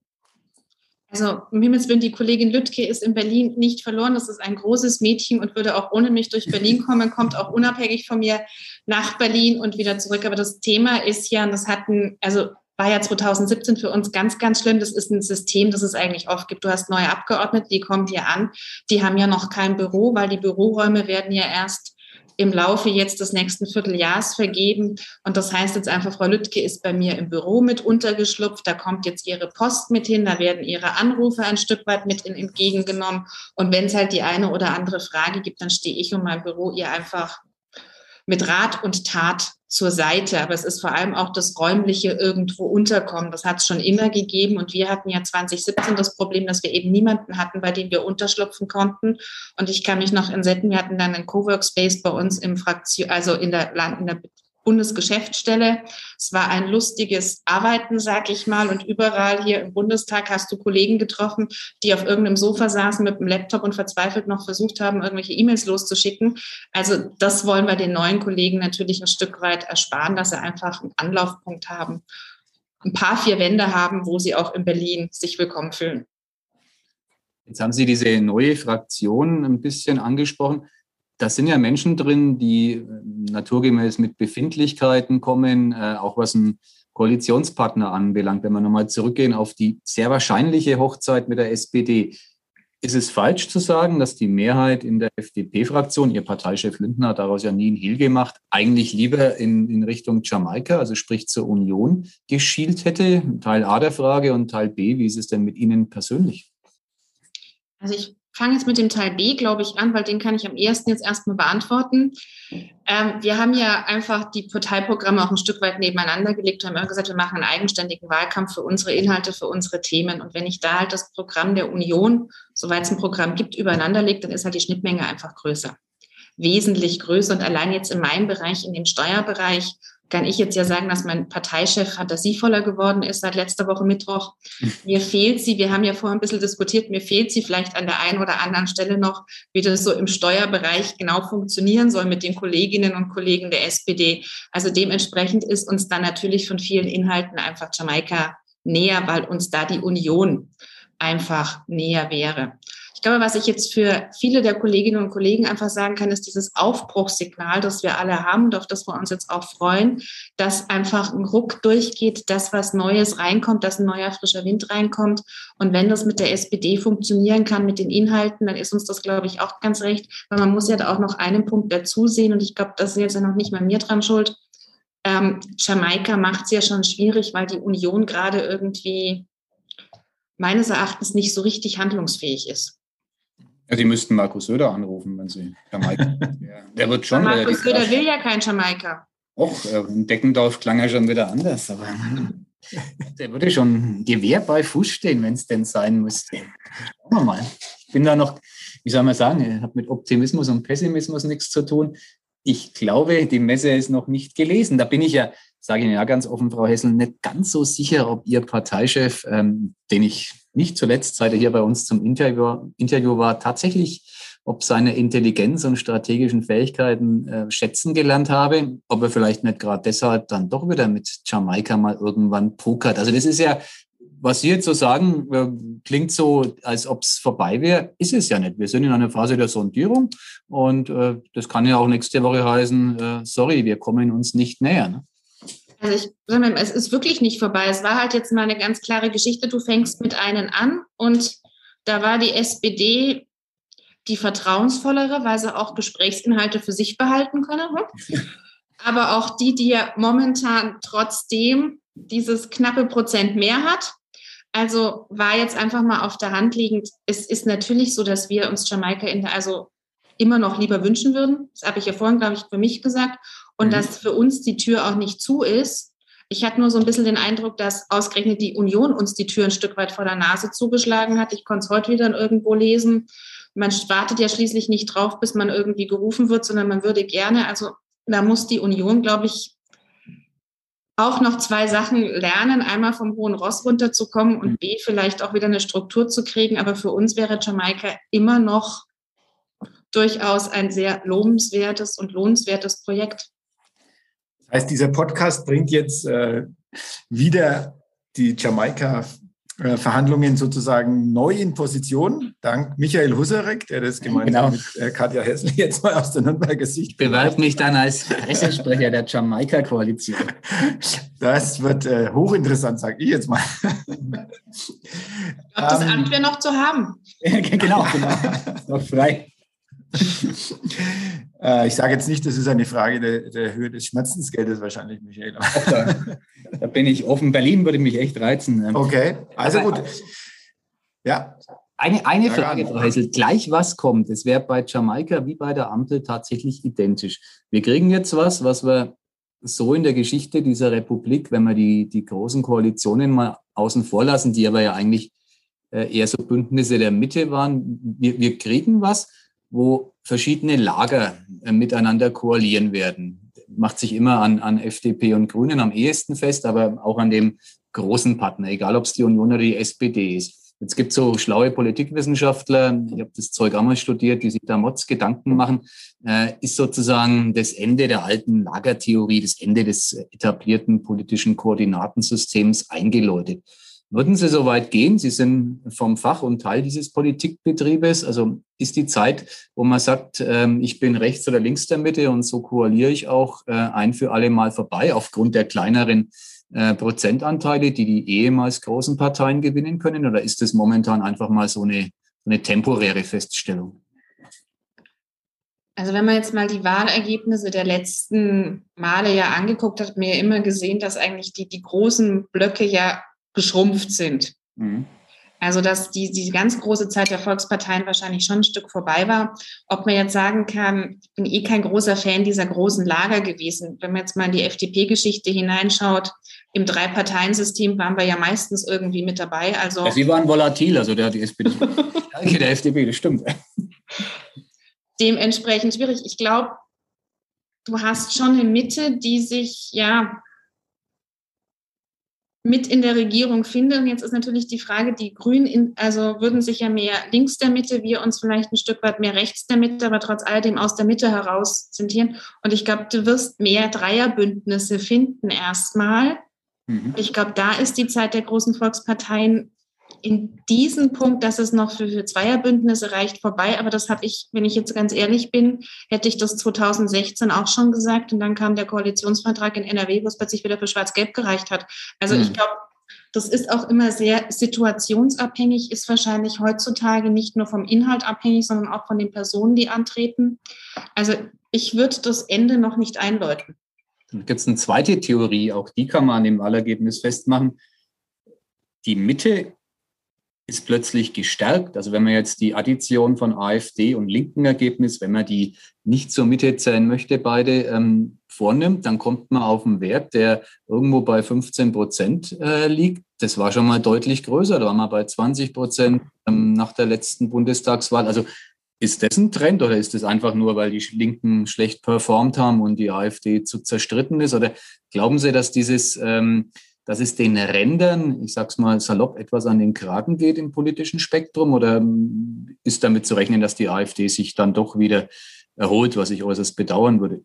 Also, um Himmels Willen, die Kollegin Lüttke ist in Berlin nicht verloren. Das ist ein großes Mädchen und würde auch ohne mich durch Berlin kommen, kommt auch unabhängig von mir nach Berlin und wieder zurück. Aber das Thema ist ja, und das hatten, also war ja zwanzig siebzehn für uns ganz, ganz schlimm. Das ist ein System, das es eigentlich oft gibt. Du hast neue Abgeordnete, die kommen hier an, die haben ja noch kein Büro, weil die Büroräume werden ja erst im Laufe jetzt des nächsten Vierteljahres vergeben. Und das heißt jetzt einfach, Frau Lüttke ist bei mir im Büro mit untergeschlupft. Da kommt jetzt ihre Post mit hin. Da werden ihre Anrufe ein Stück weit mit in, entgegengenommen. Und wenn es halt die eine oder andere Frage gibt, dann stehe ich und mein Büro ihr einfach mit Rat und Tat zur Seite. Aber es ist vor allem auch das räumliche irgendwo unterkommen. Das hat es schon immer gegeben. Und wir hatten ja zwanzig siebzehn das Problem, dass wir eben niemanden hatten, bei dem wir unterschlupfen konnten. Und ich kann mich noch entsetzen, wir hatten dann einen Coworkspace bei uns im Fraktion, also in der, Land, in der Bundesgeschäftsstelle. Es war ein lustiges Arbeiten, sag ich mal. Und überall hier im Bundestag hast du Kollegen getroffen, die auf irgendeinem Sofa saßen mit dem Laptop und verzweifelt noch versucht haben, irgendwelche E-Mails loszuschicken. Also das wollen wir den neuen Kollegen natürlich ein Stück weit ersparen, dass sie einfach einen Anlaufpunkt haben, ein paar vier Wände haben, wo sie auch in Berlin sich willkommen fühlen. Jetzt haben Sie diese neue Fraktion ein bisschen angesprochen. Da sind ja Menschen drin, die naturgemäß mit Befindlichkeiten kommen, äh, auch was einen Koalitionspartner anbelangt. Wenn wir nochmal zurückgehen auf die sehr wahrscheinliche Hochzeit mit der S P D. Ist es falsch zu sagen, dass die Mehrheit in der F D P-Fraktion, Ihr Parteichef Lindner hat daraus ja nie einen Hehl gemacht, eigentlich lieber in, in Richtung Jamaika, also sprich zur Union, geschielt hätte? Teil A der Frage und Teil B, wie ist es denn mit Ihnen persönlich? Also ich fange jetzt mit dem Teil B, glaube ich, an, weil den kann ich am ehesten jetzt erstmal beantworten. Ähm, wir haben ja einfach die Parteiprogramme auch ein Stück weit nebeneinander gelegt. Wir haben immer gesagt, wir machen einen eigenständigen Wahlkampf für unsere Inhalte, für unsere Themen. Und wenn ich da halt das Programm der Union, soweit es ein Programm gibt, übereinander lege, dann ist halt die Schnittmenge einfach größer. Wesentlich größer. Und allein jetzt in meinem Bereich, in dem Steuerbereich, kann ich jetzt ja sagen, dass mein Parteichef fantasievoller geworden ist seit letzter Woche Mittwoch. Mir fehlt sie, wir haben ja vorhin ein bisschen diskutiert, mir fehlt sie vielleicht an der einen oder anderen Stelle noch, wie das so im Steuerbereich genau funktionieren soll mit den Kolleginnen und Kollegen der S P D. Also dementsprechend ist uns dann natürlich von vielen Inhalten einfach Jamaika näher, weil uns da die Union einfach näher wäre. Ich glaube, was ich jetzt für viele der Kolleginnen und Kollegen einfach sagen kann, ist dieses Aufbruchssignal, das wir alle haben und auf das wir uns jetzt auch freuen, dass einfach ein Ruck durchgeht, dass was Neues reinkommt, dass ein neuer frischer Wind reinkommt. Und wenn das mit der S P D funktionieren kann, mit den Inhalten, dann ist uns das, glaube ich, auch ganz recht. Weil man muss ja da auch noch einen Punkt dazu sehen und ich glaube, das ist jetzt ja noch nicht mal mir dran schuld. Ähm, Jamaika macht es ja schon schwierig, weil die Union gerade irgendwie meines Erachtens nicht so richtig handlungsfähig ist. Ja, Sie müssten Markus Söder anrufen, wenn Sie Jamaika. Ja, der wird schon. Markus Söder will ja kein Jamaika. Och, in Deckendorf klang er schon wieder anders, aber der würde schon Gewehr bei Fuß stehen, wenn es denn sein müsste. Schauen wir mal. Ich bin da noch, wie soll man sagen, hat mit Optimismus und Pessimismus nichts zu tun. Ich glaube, die Messe ist noch nicht gelesen. Da bin ich ja, sage ich Ihnen ja ganz offen, Frau Hessel, nicht ganz so sicher, ob Ihr Parteichef, ähm, den ich nicht zuletzt, seit er hier bei uns zum Interview, Interview war, tatsächlich, ob seine Intelligenz und strategischen Fähigkeiten äh, schätzen gelernt habe, ob er vielleicht nicht gerade deshalb dann doch wieder mit Jamaika mal irgendwann pokert. Also das ist ja, was Sie jetzt so sagen, äh, klingt so, als ob es vorbei wäre, ist es ja nicht. Wir sind in einer Phase der Sondierung und äh, das kann ja auch nächste Woche heißen, äh, sorry, wir kommen uns nicht näher. Ne? Also ich sag mal, es ist wirklich nicht vorbei. Es war halt jetzt mal eine ganz klare Geschichte. Du fängst mit einem an und da war die S P D die vertrauensvollere, weil sie auch Gesprächsinhalte für sich behalten können. Aber auch die, die ja momentan trotzdem dieses knappe Prozent mehr hat. Also war jetzt einfach mal auf der Hand liegend. Es ist natürlich so, dass wir uns Jamaika in der, also immer noch lieber wünschen würden. Das habe ich ja vorhin, glaube ich, für mich gesagt. Und mhm. dass für uns die Tür auch nicht zu ist. Ich hatte nur so ein bisschen den Eindruck, dass ausgerechnet die Union uns die Tür ein Stück weit vor der Nase zugeschlagen hat. Ich konnte es heute wieder irgendwo lesen. Man wartet ja schließlich nicht drauf, bis man irgendwie gerufen wird, sondern man würde gerne, also da muss die Union, glaube ich, auch noch zwei Sachen lernen. Einmal vom hohen Ross runterzukommen und B, vielleicht auch wieder eine Struktur zu kriegen. Aber für uns wäre Jamaika immer noch durchaus ein sehr lobenswertes und lohnenswertes Projekt. Das heißt, dieser Podcast bringt jetzt äh, wieder die Jamaika-Verhandlungen sozusagen neu in Position, dank Michael Husarek, der das gemeinsam genau. mit äh, Katja Hessel jetzt mal aus der Nürnberger Sicht bewerbt mich dann als Pressesprecher der Jamaika-Koalition. Das wird äh, hochinteressant, sage ich jetzt mal. Ich glaube, das Amt ähm, wäre noch zu haben. genau, genau. Noch frei. Ich sage jetzt nicht, das ist eine Frage der, der Höhe des Schmerzensgeldes wahrscheinlich, Michael. Da, da bin ich offen. Berlin würde mich echt reizen. Okay, also gut. Ja. Eine, eine Frage, Frau Hessel. Gleich was kommt. Es wäre bei Jamaika wie bei der Ampel tatsächlich identisch. Wir kriegen jetzt was, was wir so in der Geschichte dieser Republik, wenn wir die, die großen Koalitionen mal außen vor lassen, die aber ja eigentlich eher so Bündnisse der Mitte waren. Wir, wir kriegen was, wo verschiedene Lager äh, miteinander koalieren werden. macht sich immer an, an F D P und Grünen am ehesten fest, aber auch an dem großen Partner, egal ob es die Union oder die S P D ist. Jetzt gibt es so schlaue Politikwissenschaftler, ich habe das Zeug auch mal studiert, die sich da Mods Gedanken machen, äh, ist sozusagen das Ende der alten Lagertheorie, das Ende des etablierten politischen Koordinatensystems eingeläutet. Würden Sie so weit gehen? Sie sind vom Fach und Teil dieses Politikbetriebes. Also ist die Zeit, wo man sagt, äh, ich bin rechts oder links der Mitte und so koaliere ich auch äh, ein für alle Mal vorbei aufgrund der kleineren Äh, Prozentanteile, die die ehemals großen Parteien gewinnen können? Oder ist das momentan einfach mal so eine, so eine temporäre Feststellung? Also wenn man jetzt mal die Wahlergebnisse der letzten Male ja angeguckt hat, hat man ja immer gesehen, dass eigentlich die, die großen Blöcke ja geschrumpft sind. Mhm. Also dass die, die ganz große Zeit der Volksparteien wahrscheinlich schon ein Stück vorbei war. Ob man jetzt sagen kann, ich bin eh kein großer Fan dieser großen Lager gewesen. Wenn man jetzt mal in die F D P-Geschichte hineinschaut, im Drei-Parteien-System waren wir ja meistens irgendwie mit dabei. Also ja, Sie waren volatil, also der, die S P D, der F D P, das stimmt. Dementsprechend schwierig. Ich glaube, du hast schon eine Mitte, die sich ja mit in der Regierung finden. Jetzt ist natürlich die Frage, die Grünen, in, also würden sich ja mehr links der Mitte, wir uns vielleicht ein Stück weit mehr rechts der Mitte, aber trotz alledem aus der Mitte heraus zentrieren. Und ich glaube, du wirst mehr Dreierbündnisse finden erstmal. Mhm. Ich glaube, da ist die Zeit der großen Volksparteien in diesem Punkt, dass es noch für, für Zweierbündnisse reicht, vorbei. Aber das habe ich, wenn ich jetzt ganz ehrlich bin, hätte ich das zweitausendsechzehn auch schon gesagt. Und dann kam der Koalitionsvertrag in N R W, wo es plötzlich wieder für Schwarz-Gelb gereicht hat. Also mhm. ich glaube, das ist auch immer sehr situationsabhängig, ist wahrscheinlich heutzutage nicht nur vom Inhalt abhängig, sondern auch von den Personen, die antreten. Also ich würde das Ende noch nicht einläuten. Dann gibt es eine zweite Theorie, auch die kann man an dem Wahlergebnis festmachen. Die Mitte ist plötzlich gestärkt. Also wenn man jetzt die Addition von AfD und linken Ergebnis, wenn man die nicht zur Mitte zählen möchte, beide ähm, vornimmt, dann kommt man auf einen Wert, der irgendwo bei fünfzehn Prozent äh, liegt. Das war schon mal deutlich größer. Da waren wir bei zwanzig Prozent ähm, nach der letzten Bundestagswahl. Also ist das ein Trend oder ist das einfach nur, weil die Linken schlecht performt haben und die AfD zu zerstritten ist? Oder glauben Sie, dass dieses ähm, dass es den Rändern, ich sag's mal salopp, etwas an den Kragen geht im politischen Spektrum? Oder ist damit zu rechnen, dass die AfD sich dann doch wieder erholt, was ich äußerst bedauern würde?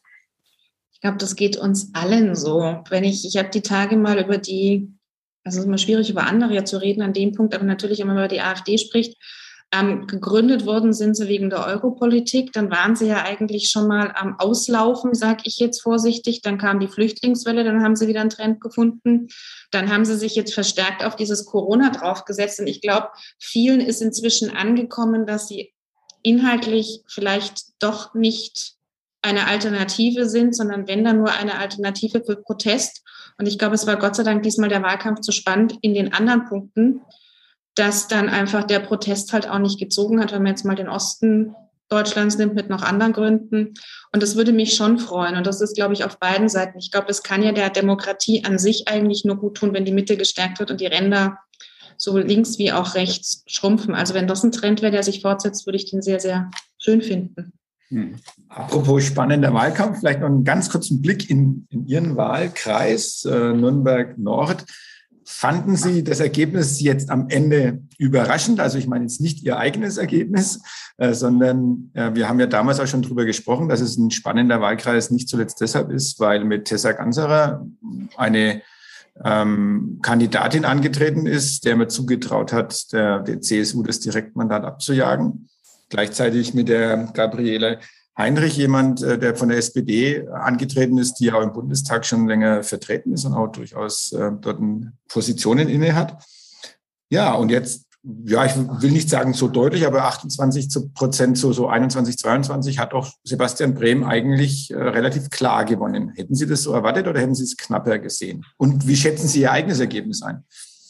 Ich glaube, das geht uns allen so. Wenn ich, ich habe die Tage mal über die, also es ist immer schwierig, über andere ja zu reden an dem Punkt, aber natürlich, wenn man über die AfD spricht, Ähm, gegründet worden sind sie wegen der Europolitik, dann waren sie ja eigentlich schon mal am Auslaufen, sage ich jetzt vorsichtig, dann kam die Flüchtlingswelle, dann haben sie wieder einen Trend gefunden, dann haben sie sich jetzt verstärkt auf dieses Corona draufgesetzt und ich glaube, vielen ist inzwischen angekommen, dass sie inhaltlich vielleicht doch nicht eine Alternative sind, sondern wenn dann nur eine Alternative für Protest und ich glaube, es war Gott sei Dank diesmal der Wahlkampf zu spannend in den anderen Punkten, dass dann einfach der Protest halt auch nicht gezogen hat, wenn man jetzt mal den Osten Deutschlands nimmt mit noch anderen Gründen. Und das würde mich schon freuen. Und das ist, glaube ich, auf beiden Seiten. Ich glaube, es kann ja der Demokratie an sich eigentlich nur gut tun, wenn die Mitte gestärkt wird und die Ränder so links wie auch rechts schrumpfen. Also wenn das ein Trend wäre, der sich fortsetzt, würde ich den sehr, sehr schön finden. Hm. Apropos spannender Wahlkampf, vielleicht noch einen ganz kurzen Blick in, in Ihren Wahlkreis, äh, Nürnberg Nord. Fanden Sie das Ergebnis jetzt am Ende überraschend? Also ich meine jetzt nicht Ihr eigenes Ergebnis, äh, sondern äh, wir haben ja damals auch schon darüber gesprochen, dass es ein spannender Wahlkreis nicht zuletzt deshalb ist, weil mit Tessa Ganserer eine ähm, Kandidatin angetreten ist, der mir zugetraut hat, der, der C S U das Direktmandat abzujagen. Gleichzeitig mit der Gabriele Heinrich, jemand, der von der S P D angetreten ist, die auch im Bundestag schon länger vertreten ist und auch durchaus äh, dort Positionen inne hat. Ja, und jetzt, ja, ich will nicht sagen so deutlich, aber achtundzwanzig Prozent, so, so einundzwanzig, zweiundzwanzig hat auch Sebastian Brehm eigentlich äh, relativ klar gewonnen. Hätten Sie das so erwartet oder hätten Sie es knapper gesehen? Und wie schätzen Sie Ihr eigenes Ergebnis ein?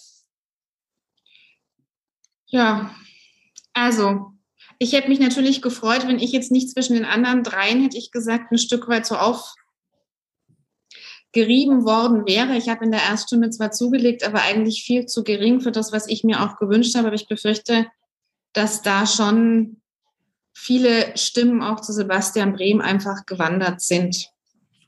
Ja, also ich hätte mich natürlich gefreut, wenn ich jetzt nicht zwischen den anderen dreien, hätte ich gesagt, ein Stück weit so aufgerieben worden wäre. Ich habe in der Erststunde zwar zugelegt, aber eigentlich viel zu gering für das, was ich mir auch gewünscht habe. Aber ich befürchte, dass da schon viele Stimmen auch zu Sebastian Brehm einfach gewandert sind.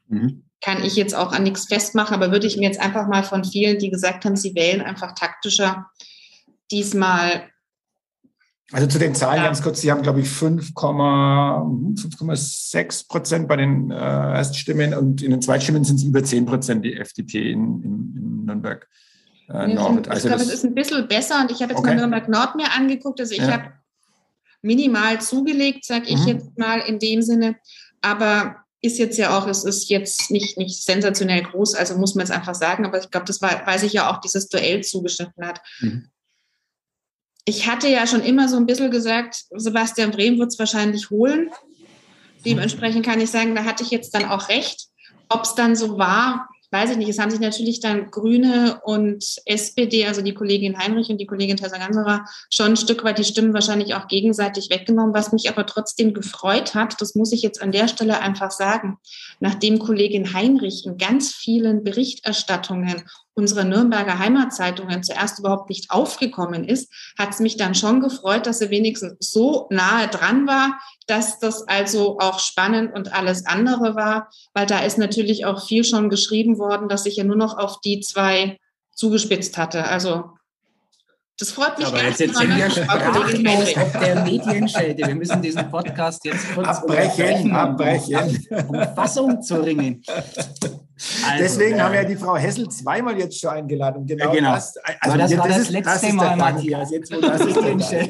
mhm. kann ich jetzt auch an nichts festmachen, aber würde ich mir jetzt einfach mal von vielen, die gesagt haben, sie wählen einfach taktischer, diesmal. Also zu den Zahlen ja. ganz kurz, Sie haben, glaube ich, fünf Komma sechs Prozent bei den äh, Erststimmen und in den Zweitstimmen sind es über zehn Prozent die F D P in, in, in Nürnberg äh, ja, Nord. Ich, also ich glaube, es ist ein bisschen besser und ich habe jetzt okay. mal Nürnberg Nord mir angeguckt, also ich ja. habe minimal zugelegt, sage ich mhm. jetzt mal in dem Sinne, aber ist jetzt ja auch, es ist jetzt nicht, nicht sensationell groß, also muss man es einfach sagen, aber ich glaube, das war, weil sich ja auch dieses Duell zugeschnitten hat. Mhm. Ich hatte ja schon immer so ein bisschen gesagt, Sebastian Brehm wird es wahrscheinlich holen. Dementsprechend kann ich sagen, da hatte ich jetzt dann auch recht. Ob es dann so war, weiß ich nicht. Es haben sich natürlich dann Grüne und S P D, also die Kollegin Heinrich und die Kollegin Tessa-Ganserer, schon ein Stück weit die Stimmen wahrscheinlich auch gegenseitig weggenommen, was mich aber trotzdem gefreut hat. Das muss ich jetzt an der Stelle einfach sagen. Nachdem Kollegin Heinrich in ganz vielen Berichterstattungen unserer Nürnberger Heimatzeitungen zuerst überhaupt nicht aufgekommen ist, hat es mich dann schon gefreut, dass sie wenigstens so nahe dran war, dass das also auch spannend und alles andere war, weil da ist natürlich auch viel schon geschrieben worden, dass ich ja nur noch auf die zwei zugespitzt hatte. Also das freut mich. Aber jetzt, jetzt sind wir sprachlos auf der Medienscheide. Wir müssen diesen Podcast jetzt kurz abbrechen, abbrechen. Um Fassung zu ringen. Also, Deswegen äh, haben wir ja die Frau Hessel zweimal jetzt schon eingeladen. Genau, genau. Das, also aber das jetzt, war das, das letzte ist, Mal, Matthias. Jetzt, wo das ist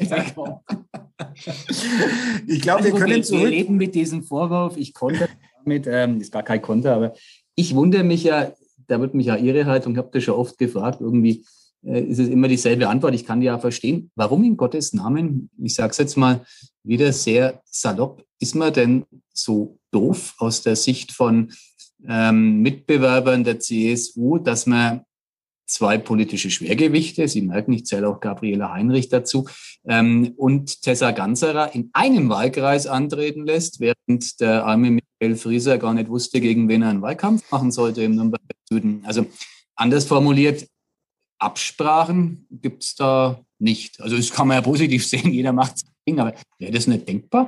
ich glaube, also wir können wir, zurück. Wir leben mit diesem Vorwurf. Ich konnte damit, ähm, ist gar kein Konter, aber ich wundere mich ja, da wird mich ja Ihre Haltung, ich habe das schon oft gefragt, irgendwie äh, ist es immer dieselbe Antwort. Ich kann die ja verstehen. Warum in Gottes Namen, ich sage es jetzt mal wieder sehr salopp, ist man denn so doof aus der Sicht von ähm, Mitbewerbern der C S U, dass man zwei politische Schwergewichte, Sie merken, ich zähle auch Gabriela Heinrich dazu, ähm, und Tessa Ganserer in einem Wahlkreis antreten lässt, während der arme Michael Frieser gar nicht wusste, gegen wen er einen Wahlkampf machen sollte im Nürnberger Süden. Also anders formuliert, Absprachen gibt es da nicht. Also das kann man ja positiv sehen, jeder macht sein Ding, aber wäre das nicht denkbar?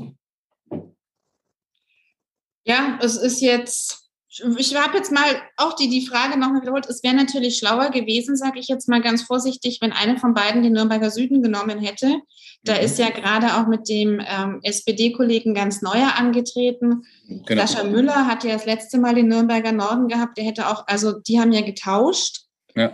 Ja, es ist jetzt... Ich habe jetzt mal auch die, die Frage nochmal wiederholt. Es wäre natürlich schlauer gewesen, sage ich jetzt mal ganz vorsichtig, wenn eine von beiden den Nürnberger Süden genommen hätte. Da mhm. ist ja gerade auch mit dem ähm, S P D-Kollegen ganz Neuer angetreten. Genau. Sascha Müller hatte ja das letzte Mal den Nürnberger Norden gehabt. Der hätte auch, also die haben ja getauscht. Ja.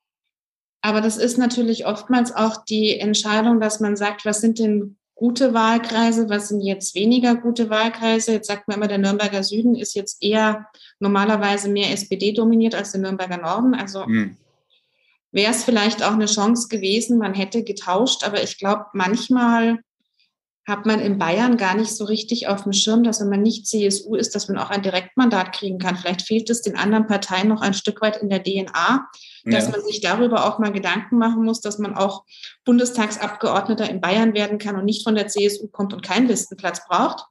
Aber das ist natürlich oftmals auch die Entscheidung, dass man sagt, was sind denn gute Wahlkreise, was sind jetzt weniger gute Wahlkreise? Jetzt sagt man immer, der Nürnberger Süden ist jetzt eher normalerweise mehr S P D dominiert als der Nürnberger Norden. Also hm. wäre es vielleicht auch eine Chance gewesen, man hätte getauscht. Aber ich glaube, manchmal hat man in Bayern gar nicht so richtig auf dem Schirm, dass wenn man nicht C S U ist, dass man auch ein Direktmandat kriegen kann. Vielleicht fehlt es den anderen Parteien noch ein Stück weit in der D N A, dass ja. man sich darüber auch mal Gedanken machen muss, dass man auch Bundestagsabgeordneter in Bayern werden kann und nicht von der C S U kommt und keinen Listenplatz braucht.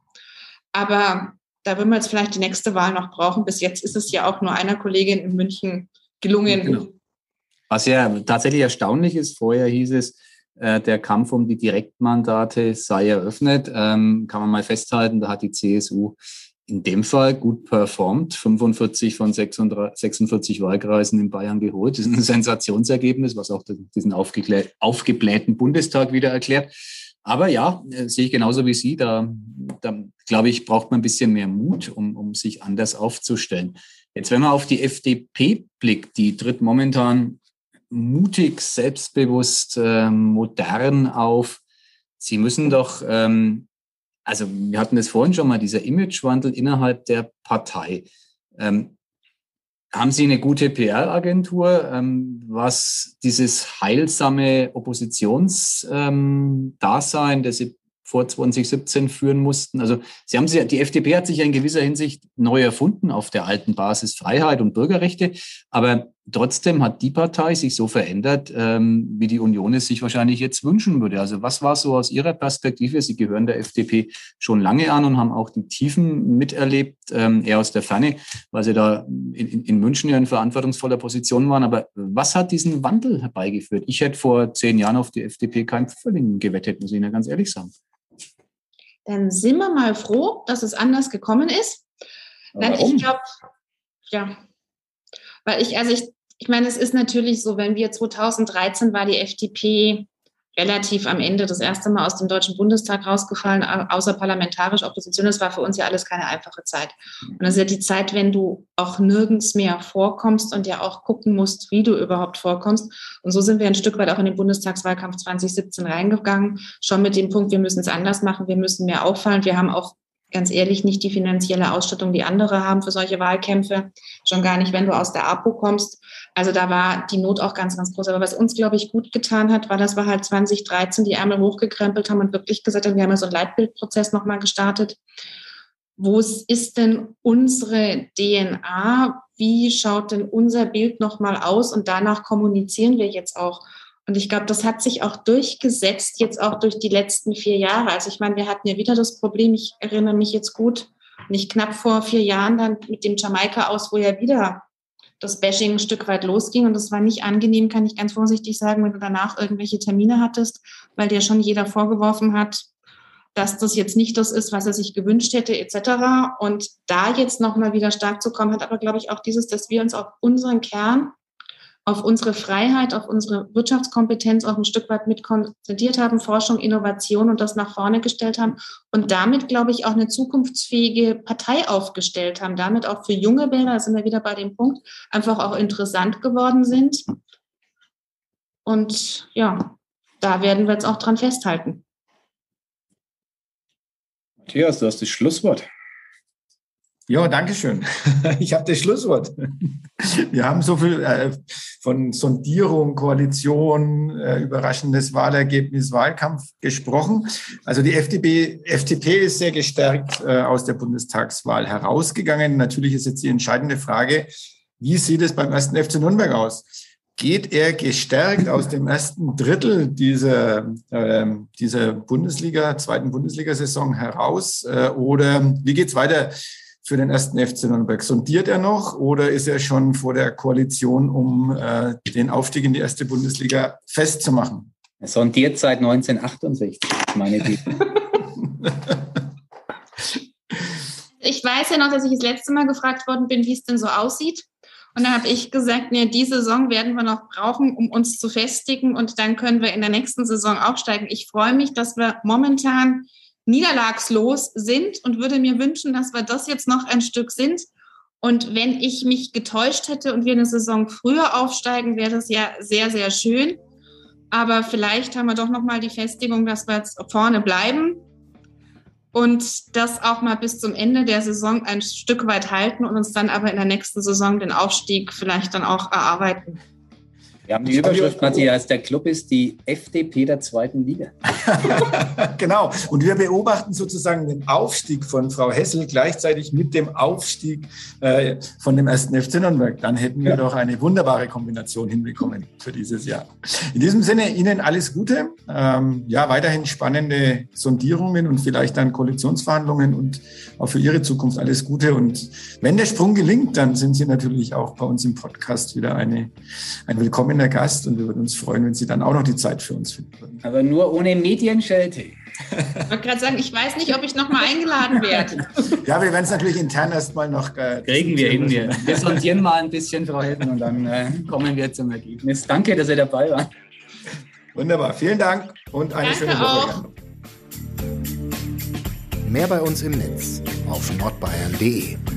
Aber da würden wir jetzt vielleicht die nächste Wahl noch brauchen. Bis jetzt ist es ja auch nur einer Kollegin in München gelungen. Genau. Was ja tatsächlich erstaunlich ist, vorher hieß es, der Kampf um die Direktmandate sei eröffnet. Ähm, kann man mal festhalten, da hat die C S U in dem Fall gut performt, fünfundvierzig von sechsundvierzig Wahlkreisen in Bayern geholt. Das ist ein Sensationsergebnis, was auch diesen aufgeblähten Bundestag wieder erklärt. Aber ja, sehe ich genauso wie Sie. Da, da glaube ich, braucht man ein bisschen mehr Mut, um, um sich anders aufzustellen. Jetzt, wenn man auf die F D P blickt, die tritt momentan mutig, selbstbewusst, äh, modern auf. Sie müssen doch, ähm, also wir hatten das vorhin schon mal, dieser Imagewandel innerhalb der Partei. Ähm, haben Sie eine gute P R-Agentur, ähm, was dieses heilsame Oppositionsdasein, ähm, das Sie vor zwanzig siebzehn führen mussten? Also Sie haben sie, die F D P hat sich ja in gewisser Hinsicht neu erfunden auf der alten Basis Freiheit und Bürgerrechte, aber trotzdem hat die Partei sich so verändert, ähm, wie die Union es sich wahrscheinlich jetzt wünschen würde. Also was war so aus Ihrer Perspektive? Sie gehören der F D P schon lange an und haben auch die Tiefen miterlebt, ähm, eher aus der Ferne, weil Sie da in, in München ja in verantwortungsvoller Position waren. Aber was hat diesen Wandel herbeigeführt? Ich hätte vor zehn Jahren auf die F D P keinen Pfifferling gewettet, muss ich Ihnen ganz ehrlich sagen. Dann sind wir mal froh, dass es anders gekommen ist. Nein, Warum? ich glaube, ja, weil ich, also ich, ich meine, es ist natürlich so, wenn wir zweitausenddreizehn war die F D P relativ am Ende das erste Mal aus dem Deutschen Bundestag rausgefallen, außerparlamentarische Opposition. Das war für uns ja alles keine einfache Zeit. Und das ist ja die Zeit, wenn du auch nirgends mehr vorkommst und ja auch gucken musst, wie du überhaupt vorkommst. Und so sind wir ein Stück weit auch in den Bundestagswahlkampf zwanzig siebzehn reingegangen, schon mit dem Punkt, wir müssen es anders machen, wir müssen mehr auffallen. Wir haben auch ganz ehrlich nicht die finanzielle Ausstattung, die andere haben für solche Wahlkämpfe, schon gar nicht, wenn du aus der APO kommst. Also da war die Not auch ganz, ganz groß. Aber was uns, glaube ich, gut getan hat, war, dass wir halt zwanzig dreizehn die Ärmel hochgekrempelt haben und wirklich gesagt haben, wir haben ja so einen Leitbildprozess nochmal gestartet. Wo ist denn unsere D N A? Wie schaut denn unser Bild nochmal aus? Und danach kommunizieren wir jetzt auch. Und ich glaube, das hat sich auch durchgesetzt, jetzt auch durch die letzten vier Jahre. Also ich meine, wir hatten ja wieder das Problem, ich erinnere mich jetzt gut, nicht knapp vor vier Jahren dann mit dem Jamaika aus, wo ja wieder das Bashing ein Stück weit losging. Und das war nicht angenehm, kann ich ganz vorsichtig sagen, wenn du danach irgendwelche Termine hattest, weil dir schon jeder vorgeworfen hat, dass das jetzt nicht das ist, was er sich gewünscht hätte, et cetera. Und da jetzt nochmal wieder stark zu kommen, hat aber, glaube ich, auch dieses, dass wir uns auf unseren Kern, auf unsere Freiheit, auf unsere Wirtschaftskompetenz auch ein Stück weit mit konzentriert haben, Forschung, Innovation und das nach vorne gestellt haben und damit, glaube ich, auch eine zukunftsfähige Partei aufgestellt haben, damit auch für junge Wähler, da sind wir wieder bei dem Punkt, einfach auch interessant geworden sind. Und ja, da werden wir jetzt auch dran festhalten. Matthias, du hast das Schlusswort. Ja, danke schön. Ich habe das Schlusswort. Wir haben so viel äh, von Sondierung, Koalition, äh, überraschendes Wahlergebnis, Wahlkampf gesprochen. Also die F D P, F D P ist sehr gestärkt äh, aus der Bundestagswahl herausgegangen. Natürlich ist jetzt die entscheidende Frage, wie sieht es beim ersten F C Nürnberg aus? Geht er gestärkt aus dem ersten Drittel dieser, äh, dieser Bundesliga, zweiten Bundesliga-Saison heraus? Äh, oder wie geht's weiter für den ersten F C Nürnberg? Sondiert er noch oder ist er schon vor der Koalition, um äh, den Aufstieg in die erste Bundesliga festzumachen? Er sondiert seit neunzehnhundertachtundsechzig, meine Idee. Ich weiß ja noch, dass ich das letzte Mal gefragt worden bin, wie es denn so aussieht. Und dann habe ich gesagt, nee, die Saison werden wir noch brauchen, um uns zu festigen. Und dann können wir in der nächsten Saison aufsteigen. Ich freue mich, dass wir momentan niederlagslos sind und würde mir wünschen, dass wir das jetzt noch ein Stück sind. Und wenn ich mich getäuscht hätte und wir eine Saison früher aufsteigen, wäre das ja sehr, sehr schön. Aber vielleicht haben wir doch noch mal die Festigung, dass wir jetzt vorne bleiben und das auch mal bis zum Ende der Saison ein Stück weit halten und uns dann aber in der nächsten Saison den Aufstieg vielleicht dann auch erarbeiten. Wir haben die Überschrift, Matthias, der Club ist die F D P der zweiten Liga. Genau. Und wir beobachten sozusagen den Aufstieg von Frau Hessel gleichzeitig mit dem Aufstieg äh, von dem ersten F C Nürnberg. Dann hätten wir ja doch eine wunderbare Kombination hinbekommen für dieses Jahr. In diesem Sinne Ihnen alles Gute. Ähm, ja, weiterhin spannende Sondierungen und vielleicht dann Koalitionsverhandlungen und auch für Ihre Zukunft alles Gute. Und wenn der Sprung gelingt, dann sind Sie natürlich auch bei uns im Podcast wieder eine, ein willkommener Gast und wir würden uns freuen, wenn Sie dann auch noch die Zeit für uns finden würden. Aber nur ohne Medienschelte. Ich wollte gerade sagen, ich weiß nicht, ob ich noch mal eingeladen werde. Ja, wir werden es natürlich intern erstmal noch... Äh, Kriegen wir hin. Wir, wir sondieren mal ein bisschen, Frau Helden, und dann äh, kommen wir zum Ergebnis. Danke, dass Sie dabei waren. Wunderbar, vielen Dank und eine Danke schöne Woche. auch. Mehr bei uns im Netz auf nordbayern punkt de.